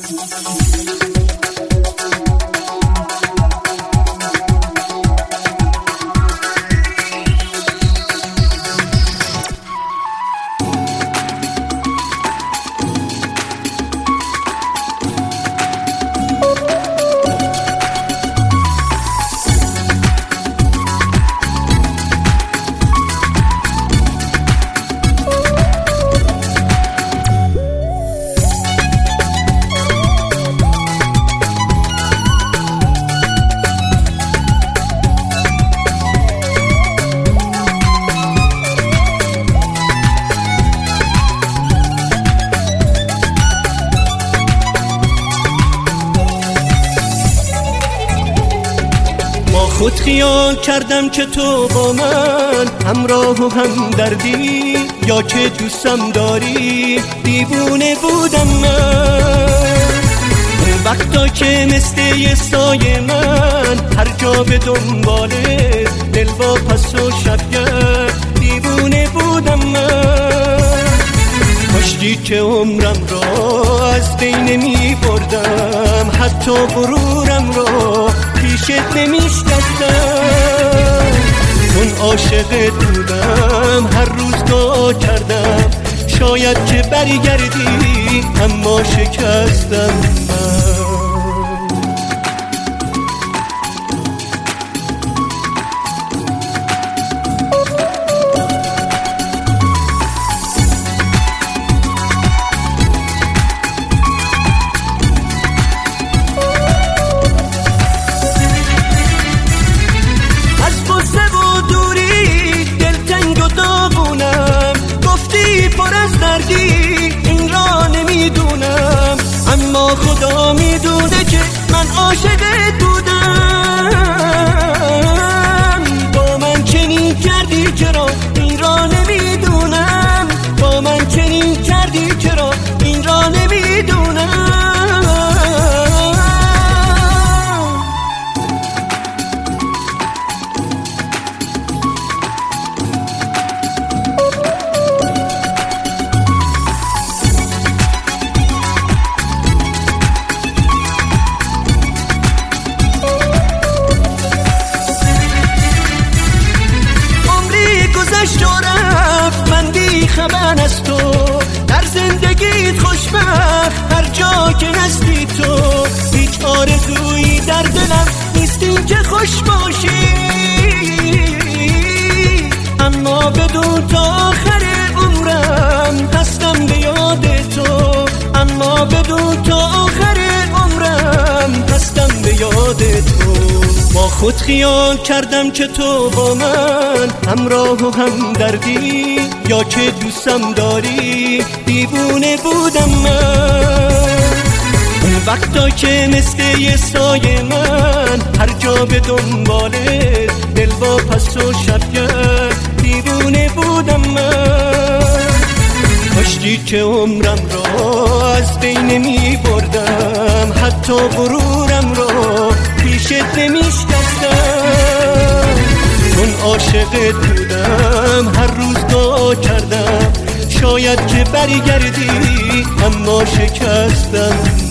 خود خیال کردم که تو با من همراه و همدردی، یا که دوستم داری دیوونه بودم من. اون وقتا که مثل یه سایه من هر جا به دنباله دل با پس و شبگرد دیوونه بودم من. کاشکی که عمرم را از بین می بردم، حتی غرورم را پیشت نمیشکستم. چون عاشقت بودم هر روز دعا کردم شاید که برگردی، اما شکستم من. این را نمیدونم، اما خدا میدونه که من عاشقت بودم. با من چنین کردی چرا این را نمیدونم، با من چنین کردی چرا این را نمیدونم. من بی خبر از تو در زندگیت خوشبخت، هر جا که هستی تو هیچ آرزویی در دلم نیست این که خوش باشی. اما بدون تا آخر عمرم هستم به یاد تو، اما بدون تا آخر عمرم هستم به یاد تو. با خود خیال کردم که تو با من همراه و همدردی، یا که دوستم داری دیوونه بودم من. اون وقتا که مثل یه سایه من هر جا به دنباله دل با پس و شبگرد دیوونه بودم من. کاشکی که عمرم را از بین می بردم، حتی غرورم را پیشت نمیشکستم. چون عاشقت بودم هر روز دعا کردم شاید که برگردی، اما شکستم.